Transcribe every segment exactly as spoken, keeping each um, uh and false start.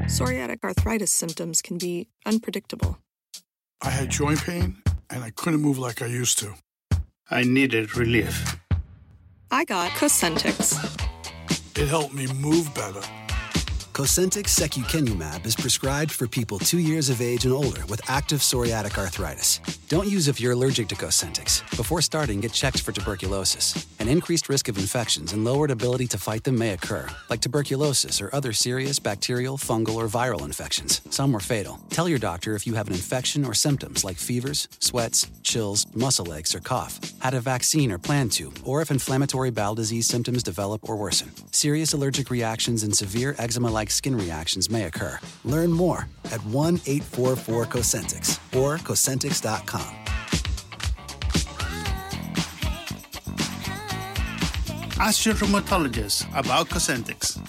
Psoriatic arthritis symptoms can be unpredictable. I had joint pain, and I couldn't move like I used to. I needed relief. I got Cosentyx. It helped me move better. Cosentyx secukinumab is prescribed for people two years of age and older with active psoriatic arthritis. Don't use if you're allergic to Cosentyx. Before starting, get checked for tuberculosis. An increased risk of infections and lowered ability to fight them may occur, like tuberculosis or other serious bacterial, fungal, or viral infections. Some were fatal. Tell your doctor if you have an infection or symptoms like fevers, sweats, chills, muscle aches, or cough, had a vaccine or plan to, or if inflammatory bowel disease symptoms develop or worsen. Serious allergic reactions and severe eczema-like skin reactions may occur. Learn more at one eight four four Cosentyx or Cosentyx dot com. Ask your rheumatologist about Cosentyx.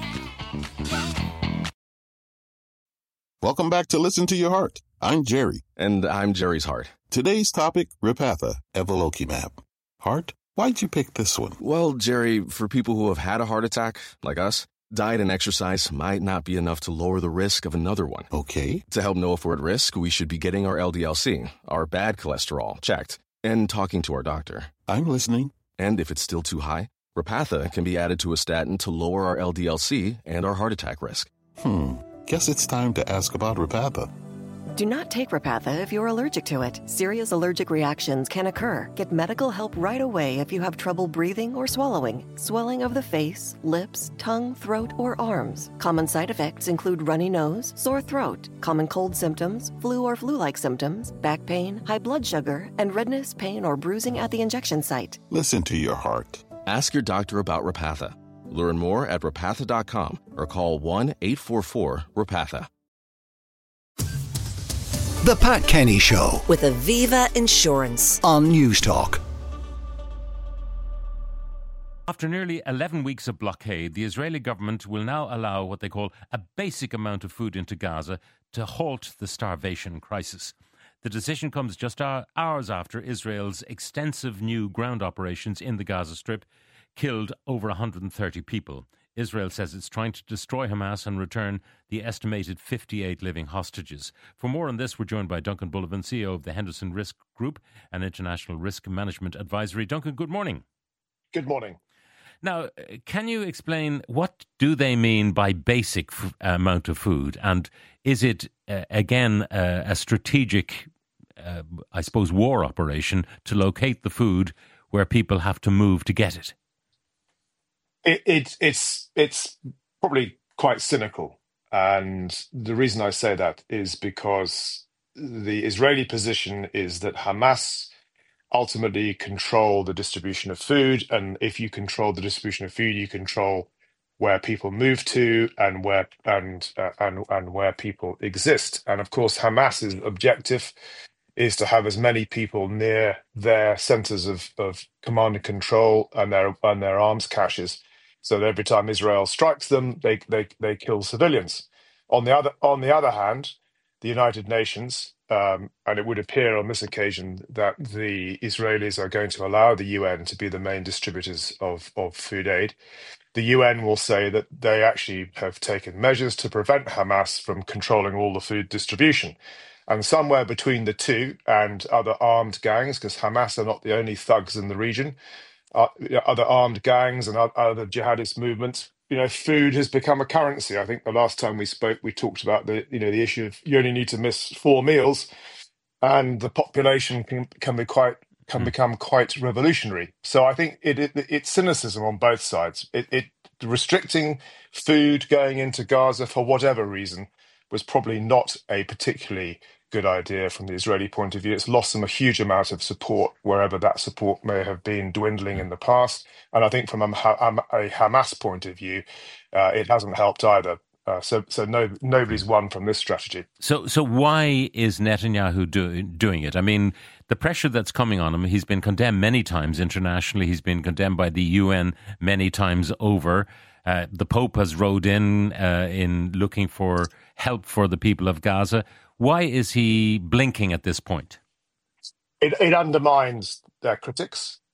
Welcome back to Listen to Your Heart. I'm Jerry. And I'm Jerry's heart. Today's topic, Repatha, evolocumab. Heart? Why'd you pick this one? Well, Jerry, for people who have had a heart attack, like us, diet and exercise might not be enough to lower the risk of another one. Okay. To help know if we're at risk, we should be getting our L D L C, our bad cholesterol, checked, and talking to our doctor. I'm listening. And if it's still too high, Repatha can be added to a statin to lower our L D L C and our heart attack risk. Hmm. Guess it's time to ask about Repatha. Do not take Repatha if you're allergic to it. Serious allergic reactions can occur. Get medical help right away if you have trouble breathing or swallowing, swelling of the face, lips, tongue, throat, or arms. Common side effects include runny nose, sore throat, common cold symptoms, flu or flu-like symptoms, back pain, high blood sugar, and redness, pain, or bruising at the injection site. Listen to your heart. Ask your doctor about Repatha. Learn more at repatha dot com or call one eight four four Repatha. The Pat Kenny Show with Aviva Insurance on News Talk. After nearly eleven weeks of blockade, the Israeli government will now allow what they call a basic amount of food into Gaza to halt the starvation crisis. The decision comes just hours after Israel's extensive new ground operations in the Gaza Strip killed over one hundred thirty people. Israel says it's trying to destroy Hamas and return the estimated fifty-eight living hostages. For more on this, we're joined by Duncan Bullivant, C E O of the Henderson Risk Group and International Risk Management Advisory. Duncan, good morning. Good morning. Now, can you explain what do they mean by basic f- amount of food? And is it, uh, again, uh, a strategic, uh, I suppose, war operation to locate the food where people have to move to get it? It, it, it's it's probably quite cynical. And the reason I say that is because the Israeli position is that Hamas ultimately control the distribution of food. And if you control the distribution of food, you control where people move to and where and uh, and, and where people exist. And of course, Hamas's objective is to have as many people near their centers of, of command and control and their and their arms caches, so that every time Israel strikes them, they they they kill civilians. On the other on the other hand, the United Nations, um, and it would appear on this occasion that the Israelis are going to allow the U N to be the main distributors of, of food aid. The U N will say that they actually have taken measures to prevent Hamas from controlling all the food distribution. And somewhere between the two and other armed gangs, because Hamas are not the only thugs in the region, uh, other armed gangs and other jihadist movements, you know, food has become a currency. I think the last time we spoke, we talked about the, you know, the issue of you only need to miss four meals, and the population can can be quite can become quite revolutionary. So I think it, it it's cynicism on both sides. It, it restricting food going into Gaza for whatever reason was probably not a particularly good idea from the Israeli point of view. It's lost them a huge amount of support wherever that support may have been dwindling in the past. And I think from a, a Hamas point of view, uh, it hasn't helped either. Uh, so so no, nobody's won from this strategy. So so why is Netanyahu do, doing it? I mean, the pressure that's coming on him, he's been condemned many times internationally. He's been condemned by the U N many times over. Uh, the Pope has rode in uh, in looking for help for the people of Gaza. Why is he blinking at this point? It, it undermines their critics.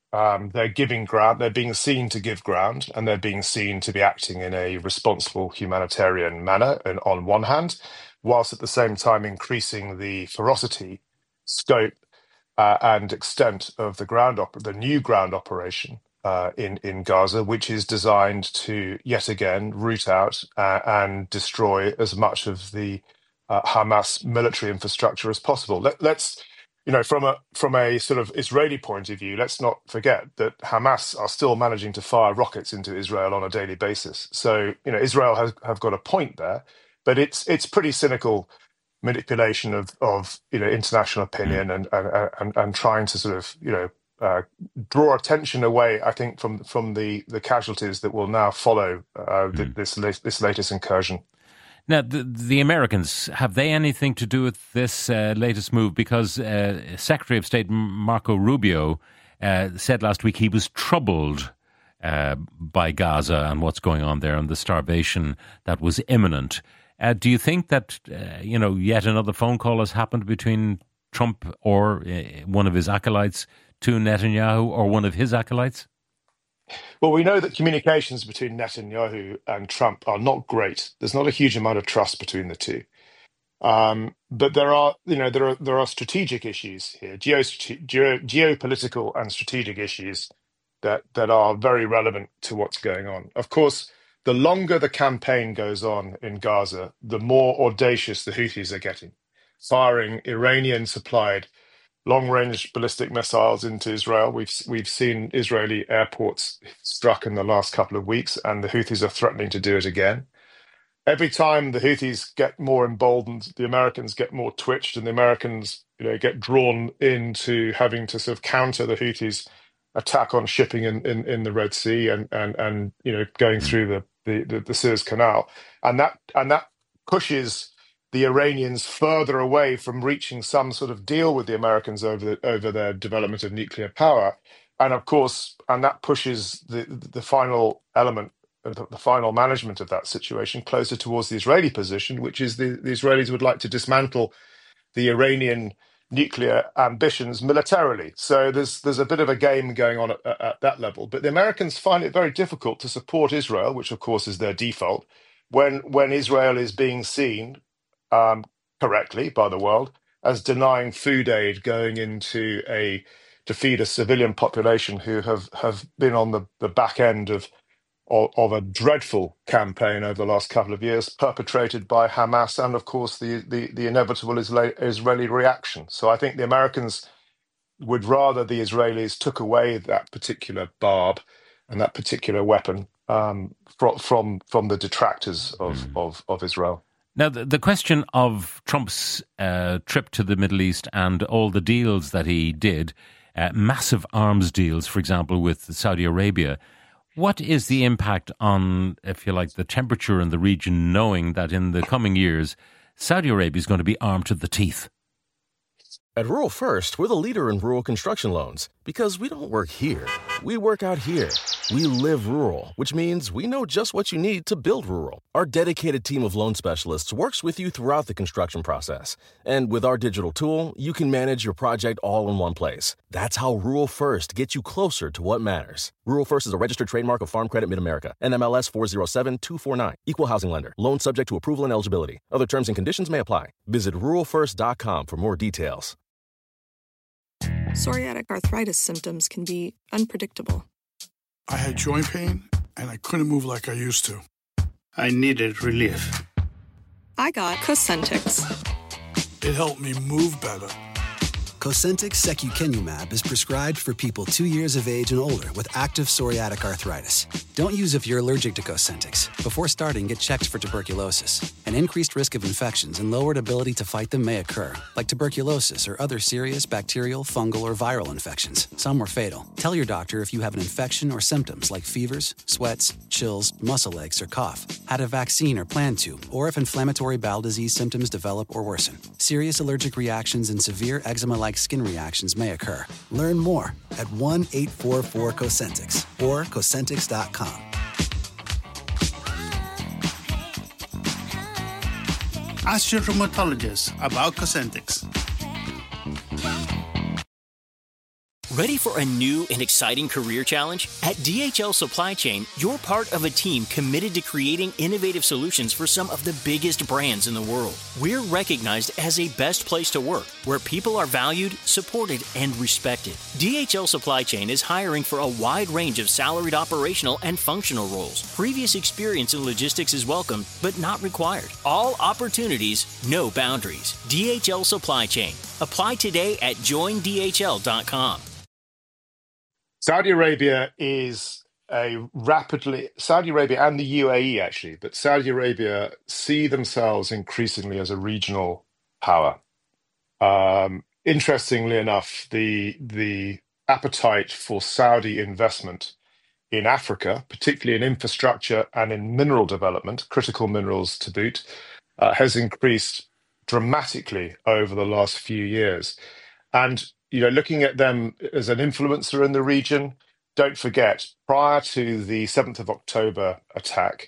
Um, they're giving ground, they're being seen to give ground, and they're being seen to be acting in a responsible humanitarian manner, and on one hand, whilst at the same time increasing the ferocity, scope, uh, and extent of the ground op- the new ground operation uh, in, in Gaza, which is designed to yet again root out uh, and destroy as much of the uh, Hamas military infrastructure as possible. Let, let's You know, from a from a sort of Israeli point of view, let's not forget that Hamas are still managing to fire rockets into Israel on a daily basis. So, you know, Israel has have got a point there, but it's it's pretty cynical manipulation of of you know international opinion and and and, and trying to sort of you know uh, draw attention away, I think, from from the the casualties that will now follow uh, mm. this this latest incursion. Now, the, the Americans, have they anything to do with this uh, latest move? Because uh, Secretary of State Marco Rubio uh, said last week he was troubled uh, by Gaza and what's going on there and the starvation that was imminent. Uh, do you think that, uh, you know, yet another phone call has happened between Trump or uh, one of his acolytes to Netanyahu or one of his acolytes? Well, we know that communications between Netanyahu and Trump are not great. There's not a huge amount of trust between the two. Um, but there are, you know, there are there are strategic issues here, geo, geo, geopolitical and strategic issues that that are very relevant to what's going on. Of course, the longer the campaign goes on in Gaza, the more audacious the Houthis are getting, firing Iranian-supplied long-range ballistic missiles into Israel. We've we've seen Israeli airports struck in the last couple of weeks, and the Houthis are threatening to do it again. Every time the Houthis get more emboldened, the Americans get more twitched, and the Americans, you know, get drawn into having to sort of counter the Houthis' attack on shipping in, in, in the Red Sea and and and you know going through the the, the, the Suez Canal, and that and that pushes the Iranians further away from reaching some sort of deal with the Americans over the, over their development of nuclear power, and of course, and that pushes the the final element, the, the final management of that situation closer towards the Israeli position, which is the, the Israelis would like to dismantle the Iranian nuclear ambitions militarily. So there's there's a bit of a game going on at, at that level, but the Americans find it very difficult to support Israel, which of course is their default, when when Israel is being seen Um, correctly by the world as denying food aid going into a to feed a civilian population who have, have been on the, the back end of, of of a dreadful campaign over the last couple of years perpetrated by Hamas and of course the the, the inevitable Israeli reaction. So I think the Americans would rather the Israelis took away that particular barb and that particular weapon um, from from from the detractors of, mm. of, of Israel. Now, the, the question of Trump's uh, trip to the Middle East and all the deals that he did, uh, massive arms deals, for example, with Saudi Arabia, what is the impact on, if you like, the temperature in the region, knowing that in the coming years, Saudi Arabia is going to be armed to the teeth? At Rural First, we're the leader in rural construction loans because we don't work here. We work out here. We live rural, which means we know just what you need to build rural. Our dedicated team of loan specialists works with you throughout the construction process. And with our digital tool, you can manage your project all in one place. That's how Rural First gets you closer to what matters. Rural First is a registered trademark of Farm Credit Mid-America, N M L S four zero seven two four nine. Equal housing lender. Loan subject to approval and eligibility. Other terms and conditions may apply. Visit rural first dot com for more details. Psoriatic arthritis symptoms can be unpredictable. I had joint pain, and I couldn't move like I used to. I needed relief. I got Cosentyx. It helped me move better. Cosentyx secukinumab is prescribed for people two years of age and older with active psoriatic arthritis. Don't use if you're allergic to Cosentyx. Before starting, get checked for tuberculosis. An increased risk of infections and lowered ability to fight them may occur, like tuberculosis or other serious bacterial, fungal, or viral infections. Some were fatal. Tell your doctor if you have an infection or symptoms like fevers, sweats, chills, muscle aches, or cough, had a vaccine or plan to, or if inflammatory bowel disease symptoms develop or worsen. Serious allergic reactions and severe eczema-like skin reactions may occur. Learn more at one eight four four Cosentyx or Cosentyx dot com. Ask your rheumatologist about Cosentyx. Ready for a new and exciting career challenge? At D H L Supply Chain, you're part of a team committed to creating innovative solutions for some of the biggest brands in the world. We're recognized as a best place to work, where people are valued, supported, and respected. D H L Supply Chain is hiring for a wide range of salaried operational and functional roles. Previous experience in logistics is welcome, but not required. All opportunities, no boundaries. D H L Supply Chain. Apply today at join D H L dot com. Saudi Arabia is a rapidly, Saudi Arabia and the U A E actually, but Saudi Arabia see themselves increasingly as a regional power. Um, interestingly enough, the the appetite for Saudi investment in Africa, particularly in infrastructure and in mineral development, critical minerals to boot, uh, has increased dramatically over the last few years. And you know, looking at them as an influencer in the region, don't forget, prior to the seventh of October attack,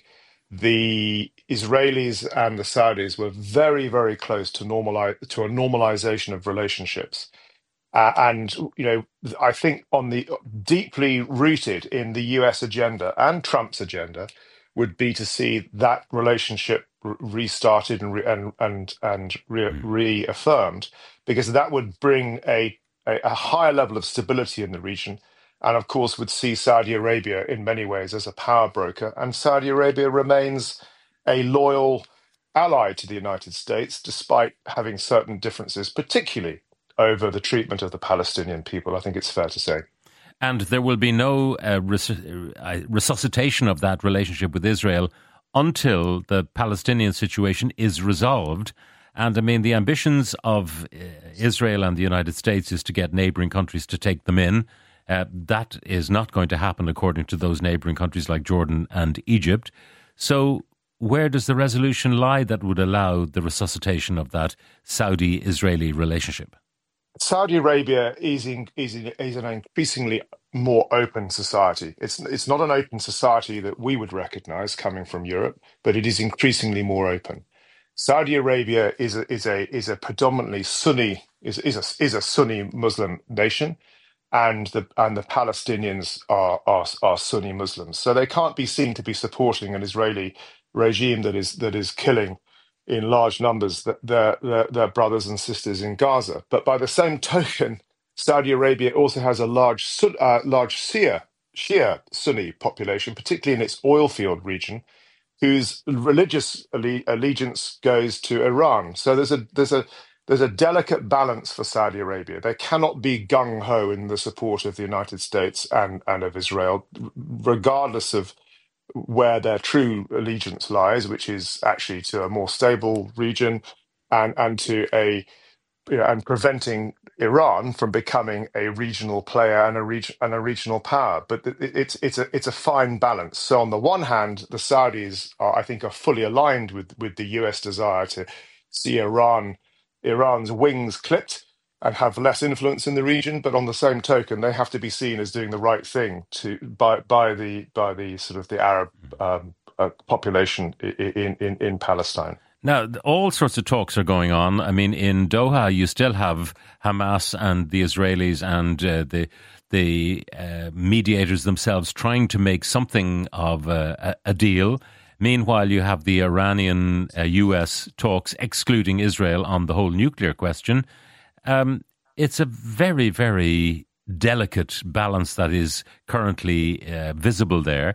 the Israelis and the Saudis were very, very close to normalize to a normalization of relationships. Uh, and, you know, I think on the deeply rooted in the U S agenda and Trump's agenda would be to see that relationship r- restarted and re- and and, and re- reaffirmed, because that would bring a a, a higher level of stability in the region, and of course would see Saudi Arabia in many ways as a power broker. And Saudi Arabia remains a loyal ally to the United States, despite having certain differences, particularly over the treatment of the Palestinian people. I think it's fair to say. And there will be no uh, res- uh, resuscitation of that relationship with Israel until the Palestinian situation is resolved. And I mean, the ambitions of uh, Israel and the United States is to get neighbouring countries to take them in. Uh, that is not going to happen according to those neighbouring countries like Jordan and Egypt. So where does the resolution lie that would allow the resuscitation of that Saudi-Israeli relationship? Saudi Arabia is, in, is, in, is an increasingly more open society. It's it's not an open society that we would recognize coming from Europe, but it is increasingly more open. Saudi Arabia is a, is a is a predominantly Sunni is is a is a Sunni Muslim nation, and the and the Palestinians are are, are Sunni Muslims. So they can't be seen to be supporting an Israeli regime that is that is killing in large numbers their, their, their brothers and sisters in Gaza. But by the same token, Saudi Arabia also has a large uh, large Shia, Shia Sunni population, particularly in its oil field region, whose religious alle- allegiance goes to Iran. So there's a there's a there's a delicate balance for Saudi Arabia. They cannot be gung-ho in the support of the United States and, and of Israel, regardless of where their true allegiance lies, which is actually to a more stable region and, and to a you know, and preventing Iran from becoming a regional player and a region and a regional power. But it's it's a it's a fine balance. So on the one hand, the Saudis are, I think, are fully aligned with with the U S desire to see Iran Iran's wings clipped and have less influence in the region, but on the same token, they have to be seen as doing the right thing to by by the by the sort of the Arab um, uh, population in, in in Palestine. Now, all sorts of talks are going on. I mean, in Doha, you still have Hamas and the Israelis and uh, the the uh, mediators themselves trying to make something of a, a deal. Meanwhile, you have the Iranian uh, U S talks excluding Israel on the whole nuclear question. Um, it's a very, very delicate balance that is currently uh, visible there.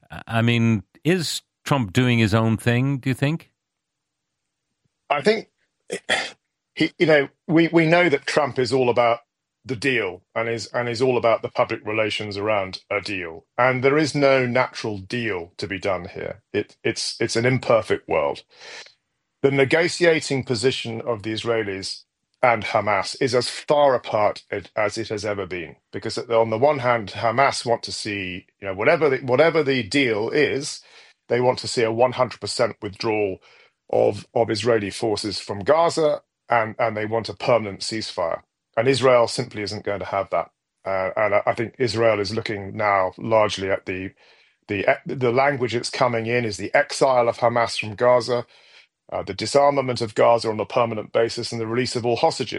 I mean, is Trump doing his own thing, do you think? I think, he, you know, we, we know that Trump is all about the deal and is and is all about the public relations around a deal. And there is no natural deal to be done here. It, it's it's an imperfect world. The negotiating position of the Israelis and Hamas is as far apart as it has ever been, because on the one hand, Hamas want to see, you know, whatever the, whatever the deal is, they want to see a one hundred percent withdrawal of of Israeli forces from Gaza, and and they want a permanent ceasefire. And Israel simply isn't going to have that. Uh, and I, I think Israel is looking now largely at the the the language that's coming in is the exile of Hamas from Gaza, Uh, the disarmament of Gaza on a permanent basis, and the release of all hostages.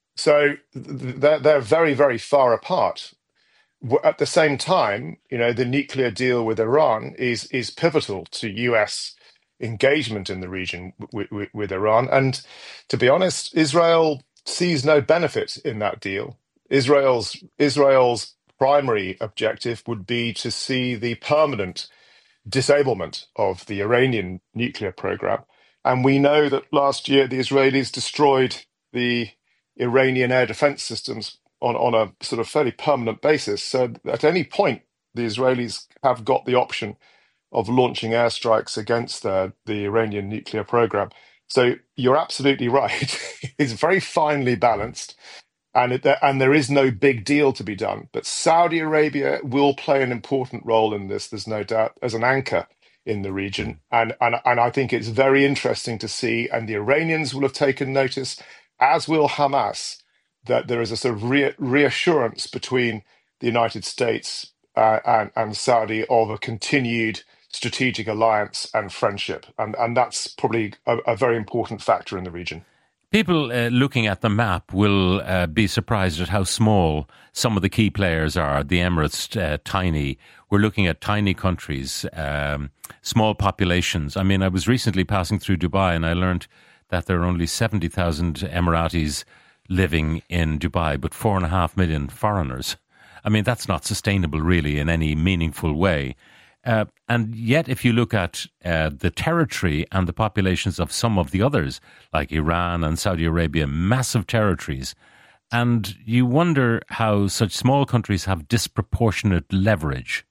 So they're, they're very, very far apart. At the same time, you know, the nuclear deal with Iran is is pivotal to U S engagement in the region with, with, with Iran. And to be honest, Israel sees no benefit in that deal. Israel's Israel's primary objective would be to see the permanent disablement of the Iranian nuclear program. And we know that last year the Israelis destroyed the Iranian air defense systems on, on a sort of fairly permanent basis. So at any point, the Israelis have got the option of launching airstrikes against the, the Iranian nuclear program. So you're absolutely right. It's very finely balanced, and it, and there is no big deal to be done. But Saudi Arabia will play an important role in this, there's no doubt, as an anchor in the region. And, and, and I think it's very interesting to see, and the Iranians will have taken notice, as will Hamas, that there is a sort of re- reassurance between the United States uh, and, and Saudi of a continued strategic alliance and friendship. And, and that's probably a, a very important factor in the region. People uh, looking at the map will uh, be surprised at how small some of the key players are. The Emirates, uh, tiny. We're looking at tiny countries, um, small populations. I mean, I was recently passing through Dubai and I learned that there are only seventy thousand Emiratis living in Dubai, but four and a half million foreigners. I mean, that's not sustainable really in any meaningful way. Uh, and yet, if you look at uh, the territory and the populations of some of the others, like Iran and Saudi Arabia, massive territories, and you wonder how such small countries have disproportionate leverage.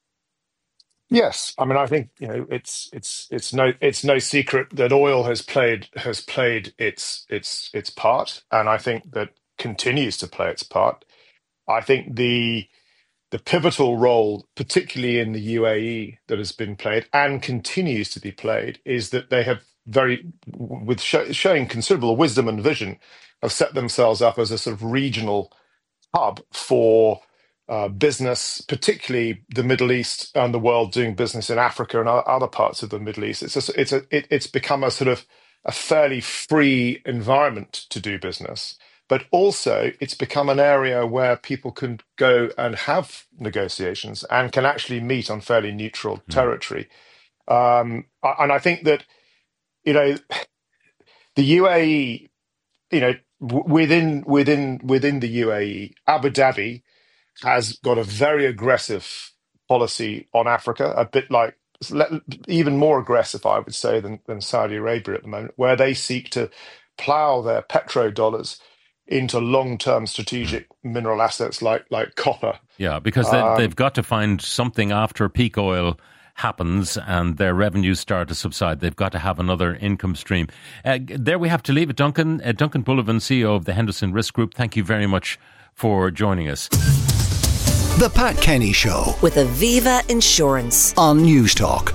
Yes, I mean, I think you know it's it's it's no it's no secret that oil has played has played its its its part, and I think that continues to play its part. I think the the pivotal role, particularly in the U A E, that has been played and continues to be played, is that they have very, with show, showing considerable wisdom and vision, have set themselves up as a sort of regional hub for uh, business, particularly the Middle East and the world doing business in Africa and other parts of the Middle East. It's a, it's a, it, it's become a sort of a fairly free environment to do business. But also, it's become an area where people can go and have negotiations and can actually meet on fairly neutral territory. Mm. Um, and I think that, you know, the U A E, you know, within within within the U A E, Abu Dhabi has got a very aggressive policy on Africa, a bit like even more aggressive, I would say, than, than Saudi Arabia at the moment, where they seek to plow their petrodollars into long-term strategic mineral assets like like copper. Yeah, because they, um, they've got to find something after peak oil happens and their revenues start to subside. They've got to have another income stream. Uh, there we have to leave it. Duncan, uh, Duncan Bullivant, C E O of the Henderson Risk Group, thank you very much for joining us. The Pat Kenny Show with Aviva Insurance on News Talk.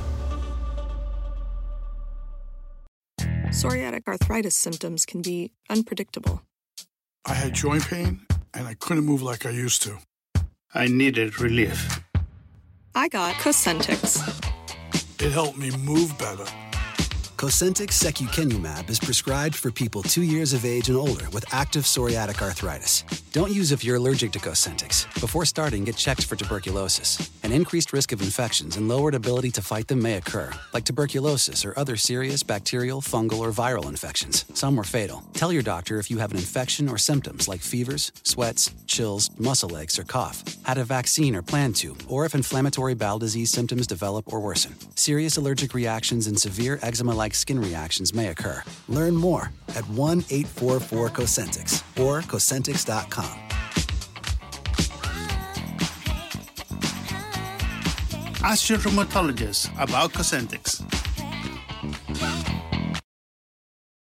Psoriatic arthritis symptoms can be unpredictable. I had joint pain, and I couldn't move like I used to. I needed relief. I got Cosentyx. It helped me move better. Cosentyx secukinumab is prescribed for people two years of age and older with active psoriatic arthritis. Don't use if you're allergic to Cosentyx. Before starting, get checked for tuberculosis. An increased risk of infections and lowered ability to fight them may occur, like tuberculosis or other serious bacterial, fungal, or viral infections. Some were fatal. Tell your doctor if you have an infection or symptoms like fevers, sweats, chills, muscle aches, or cough, had a vaccine or plan to, or if inflammatory bowel disease symptoms develop or worsen. Serious allergic reactions and severe eczema-like skin reactions may occur. Learn more at one eight four four Cosentyx or Cosentyx dot com. Ask your rheumatologist about Cosentyx.